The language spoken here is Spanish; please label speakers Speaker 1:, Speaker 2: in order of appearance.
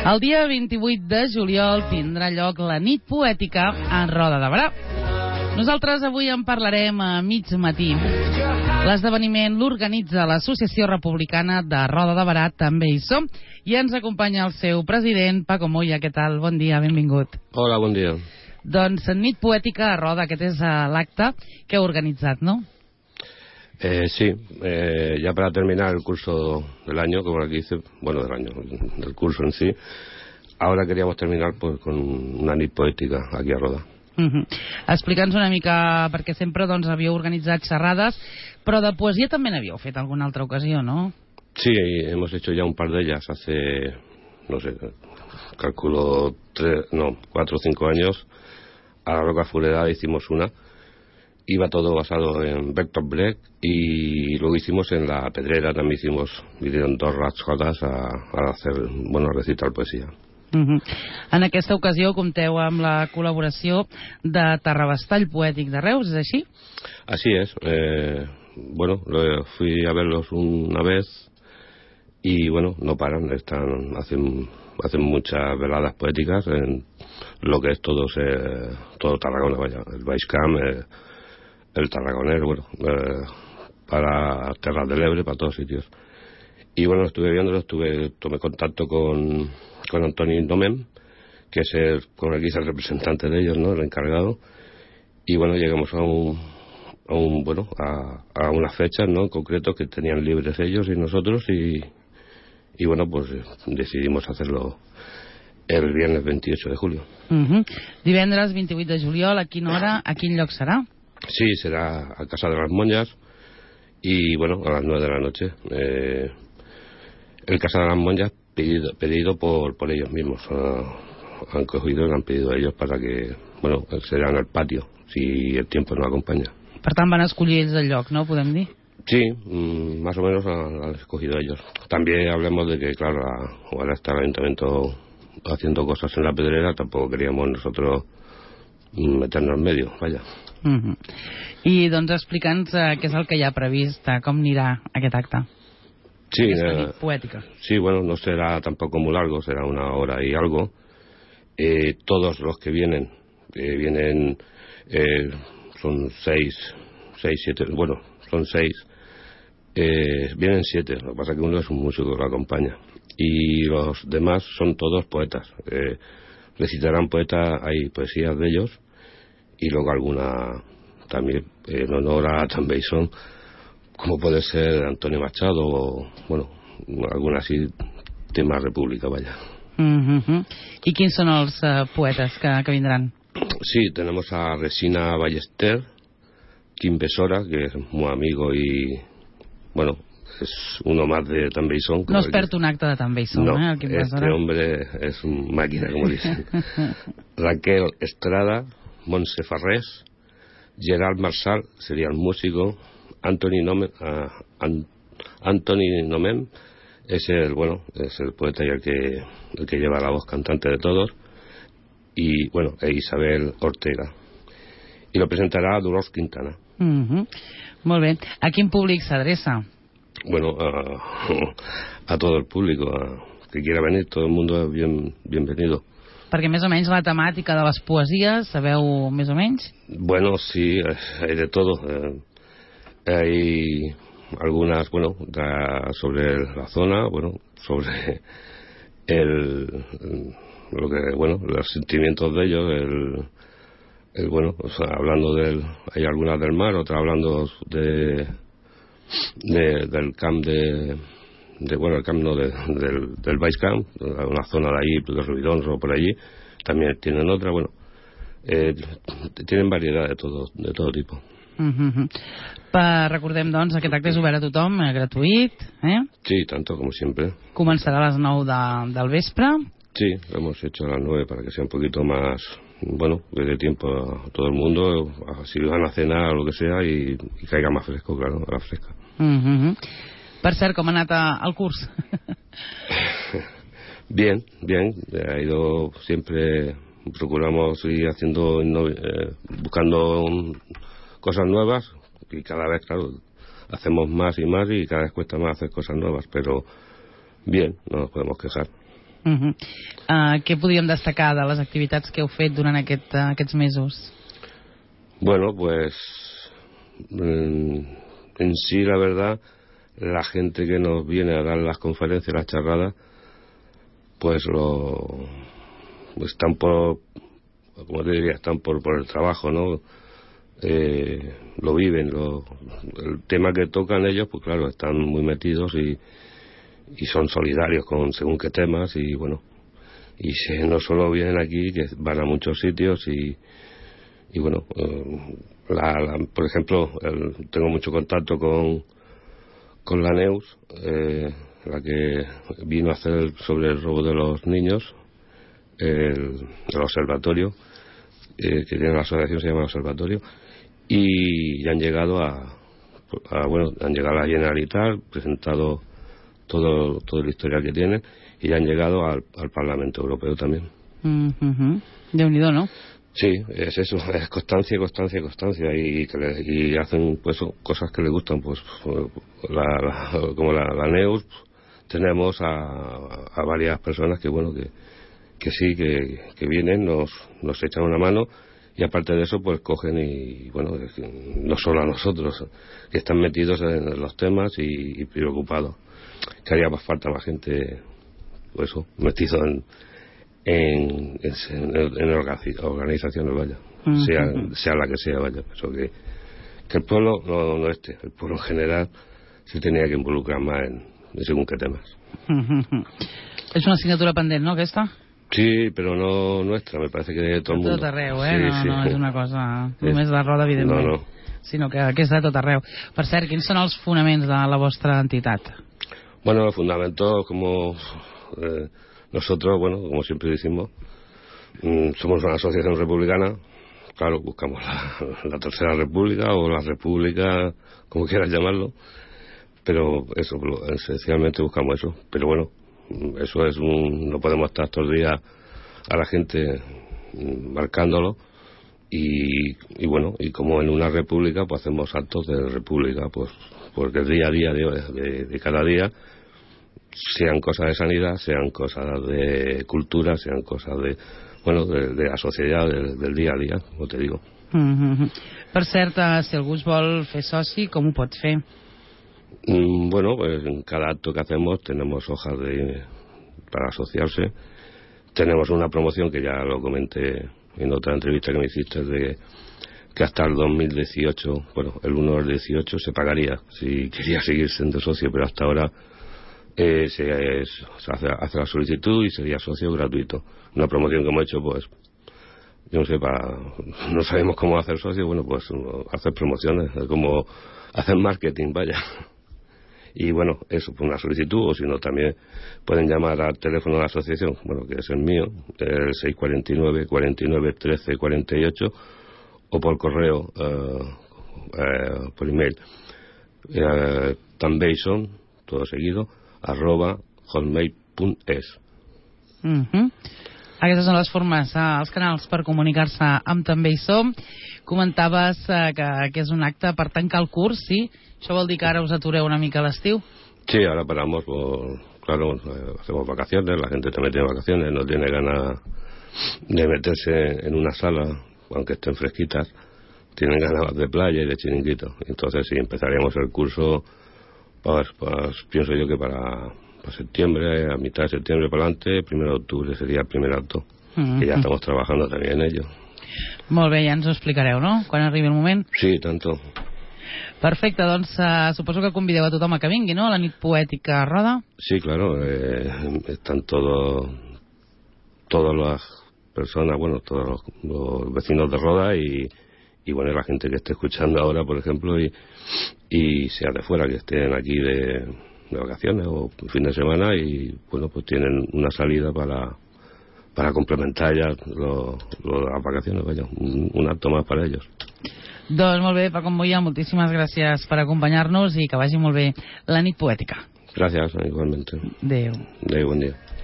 Speaker 1: El dia 28 de juliol tindrà lloc la nit poètica en Roda de Berà. Nosaltres avui en parlarem a mig matí. L'esdeveniment l'organitza l'Associació Republicana de Roda de Berà, també hi som, i ens acompanya el seu president, Paco Moya. Què tal? Bon dia, benvingut.
Speaker 2: Hola, bon dia.
Speaker 1: Doncs nit poètica a Roda, aquest és l'acte que heu organitzat, no?
Speaker 2: Sí, ya para terminar el curso del año, como aquí dice, bueno, del curso en sí, ahora queríamos terminar pues con una nit poètica aquí a Roda.
Speaker 1: Explica'ns una mica, perquè sempre doncs havíeu organitzat xerrades, però de poesia també n'havíeu fet alguna altra ocasió, no?
Speaker 2: Sí, hemos hecho ya un par de ellas hace, no sé, calculo 4 o 5 años. A la Roca Fureda hicimos una. Iba todo basado en Bertolt Brecht y luego hicimos en La Pedrera, también vinieron 2 ratxotes a hacer, bueno, a recitar poesía.
Speaker 1: En aquesta ocasió compteu amb la col·laboració de Terrabastall Poètic de Reus, ¿es així?
Speaker 2: Así es. Bueno, fui a verlos una vez y bueno, no paran, hacen muchas veladas poéticas en lo que es todo Tarragona, vaya, el Baixcamp, el Tarragonero, bueno, para Terras del Ebre, para todos sitios. Y bueno, estuve viéndolo, tomé contacto con Antoni Nomem, que es con el que es el representante de ellos, ¿no? El encargado. Y bueno, llegamos a unas fechas, ¿no? En concreto, que tenían libres ellos y nosotros, y bueno, pues decidimos hacerlo el viernes 28 de julio.
Speaker 1: Divendres 28 de juliol, a quina hora, a quin lloc serà?
Speaker 2: Sí, será a Casa de las Monjas y bueno, a las 9 de la noche. El Casa de las Monjas pedido por ellos mismos. Han cogido y han pedido a ellos para que, bueno, será en el patio, si el tiempo nos acompaña.
Speaker 1: Per tant, van escollir ells el lloc, no? Podem dir?
Speaker 2: Sí, más o menos han escogido ellos. También hablemos de que, claro, ahora está el ayuntamiento haciendo cosas en La Pedrera, tampoco queríamos nosotros meternos en medio, vaya.
Speaker 1: I doncs explica'ns què és el que hi ha previst, com anirà aquest acte.
Speaker 2: Sí,
Speaker 1: poètica.
Speaker 2: Sí, bueno, no será tampoco muy largo, será 1 hora y algo. Todos los que vienen son 6, 7, bueno, son 6. Vienen 7, lo que pasa es que uno es un músico que lo acompaña. Y los demás son todos poetas. Recitarán hay poesías de ellos, y luego alguna también en honor a Tambeison, como puede ser Antonio Machado o, bueno, alguna así, tema República, vaya.
Speaker 1: I quins són els poetes que vindran?
Speaker 2: Sí, tenemos a Resina Ballester, Quim Besora, que es muy amigo y, bueno, es uno más de Tambeison.
Speaker 1: No es perd un acte de Tambeison,
Speaker 2: no,
Speaker 1: el Quim Besora.
Speaker 2: Este hombre es máquina, como dicen. Raquel Estrada, Montse Farrés, Gerard Marsal, sería el músico. Antoni Nomem es el poeta y el que lleva la voz cantante de todos, y bueno, Isabel Ortega, y lo presentará Dolors Quintana.
Speaker 1: Molt bé. A quin públic s'adreça?
Speaker 2: Bueno, a todo el público, que quiera venir, todo el mundo es bienvenido.
Speaker 1: Perquè més o menys la temàtica de les poesies, sabeu més o menys?
Speaker 2: Bueno, sí, hay de todo. Hay algunas, bueno, sobre la zona, bueno, sobre los sentimientos de ellos, bueno, o sea, hablando hay algunas del mar, otras hablando del camp el camp no del Baixcamp, una zona de ahí, de Ruidons o por allí, también tienen otra, bueno, tienen variedad de todo tipo.
Speaker 1: Recordem, doncs, aquest acte és obert a tothom, gratuït,
Speaker 2: Sí, tanto como siempre.
Speaker 1: Començarà a les 9 del vespre.
Speaker 2: Sí, lo hemos hecho a las 9 para que sea un poquito más, bueno, que dé tiempo a todo el mundo, si van a cenar o lo que sea, y caiga más fresco, claro, a la fresca.
Speaker 1: Per cert, com ha anat el curs?
Speaker 2: Bien, ha ido siempre, procuramos ir buscando cosas nuevas, y cada vez, claro, hacemos más y más, y cada vez cuesta más hacer cosas nuevas, pero bien, no nos podemos quejar.
Speaker 1: Què podríem destacar de les activitats que heu fet durant aquests mesos?
Speaker 2: Bueno, pues en sí, la verdad, la gente que nos viene a dar las conferencias, las charradas, pues están por, como te diría, están por el trabajo, ¿no? Lo viven, el tema que tocan ellos, pues claro, están muy metidos y son solidarios con según qué temas, y bueno, no solo vienen aquí, que van a muchos sitios y bueno, por ejemplo, tengo mucho contacto con la Neus, la que vino a hacer sobre el robo de los niños, el observatorio, que tiene la asociación, se llama el Observatorio, y han llegado han llegado a la Generalitat, presentado todo el historial que tienen, y han llegado al Parlamento Europeo también.
Speaker 1: Déu-n'hi-do, ¿no?
Speaker 2: Sí, es eso, es constancia, y hacen pues cosas que les gustan, pues como la Neus. Tenemos a varias personas que bueno, que sí, que vienen, nos echan una mano, y aparte de eso pues cogen y bueno, no solo a nosotros, que están metidos en los temas y preocupados, que haría más falta más gente, pues eso, metido en organizaciones, vaya, sea la que sea, vaya, pero que el pueblo no el pueblo en general se tenía que involucrar más en según qué temas.
Speaker 1: És una assignatura pendent, no, aquesta?
Speaker 2: Sí, però no nuestra, me parece que de tot el mundo.
Speaker 1: Tot arreu,
Speaker 2: Sí.
Speaker 1: No és una cosa només de Roda, evidentment.
Speaker 2: No.
Speaker 1: Sinó que és de tot arreu. Per cert, quins són els fonaments de la vostra entitat?
Speaker 2: Bueno, el fundamento, como nosotros, bueno, como siempre decimos, somos una asociación republicana. Claro, buscamos la tercera república o la república, como quieras llamarlo, pero eso, esencialmente buscamos eso. Pero bueno, eso es no podemos estar todos los días a la gente marcándolo, y bueno, y como en una república pues hacemos actos de república, pues porque el día a día de cada día, sean cosas de sanidad, sean cosas de cultura, sean cosas de la societat, del dia a dia, com te digo.
Speaker 1: Per cert, si algú es vol fer soci, com ho pot fer?
Speaker 2: Bueno, pues en cada acto que hacemos tenemos hojas para asociarse. Tenemos una promoción que ya lo comenté en otra entrevista que me hiciste, de que hasta el 2018, bueno, el 1 del 18 se pagaría si quería seguir siendo socio, pero hasta ahora se hace la solicitud y sería socio gratuito. Una promoción que hemos hecho, pues yo no sé, no sabemos cómo hacer socio, bueno, pues hacer promociones, como hacer marketing, vaya. Y bueno, eso, pues una solicitud, o si no también pueden llamar al teléfono de la asociación, bueno, que es el mío, el 649 49 13 48, o por correo, por email, tambeison, todo seguido, @hotmail.es.
Speaker 1: Aquestes són les formes, els canals per comunicar-se amb També hi som. Comentaves que és un acte per tancar el curs, sí? Això vol dir que ara us atureu una mica a l'estiu?
Speaker 2: Sí, ahora paramos, claro, hacemos vacaciones, la gente también tiene vacaciones, no tiene ganas de meterse en una sala, aunque estén fresquitas, tienen ganas de playa y de chiringuito. Entonces sí, empezaremos el curso, pues pienso yo que para septiembre, a mitad de septiembre para adelante, 1 de octubre sería el primer acto, que ya estamos trabajando también en ello.
Speaker 1: Molt bé, ja ens ho explicareu, no?, quan arribi el moment.
Speaker 2: Sí, tanto.
Speaker 1: Perfecte, doncs suposo que convideu a tothom a que vingui, no?, a la nit poètica a Roda.
Speaker 2: Sí, claro, están todas las personas, bueno, todos los vecinos de Roda y bueno, la gente que esté escuchando ahora, por ejemplo, y sea de fuera, que estén aquí de vacaciones o fin de semana, y bueno, pues tienen una salida para complementar ya las vacaciones, vaya, un acto más para ellos.
Speaker 1: Doncs molt bé, Paco Moya, moltíssimes gràcies per acompanyar-nos i que vagi molt bé la nit poètica.
Speaker 2: Gracias, igualmente.
Speaker 1: Adéu.
Speaker 2: Adéu, buen día.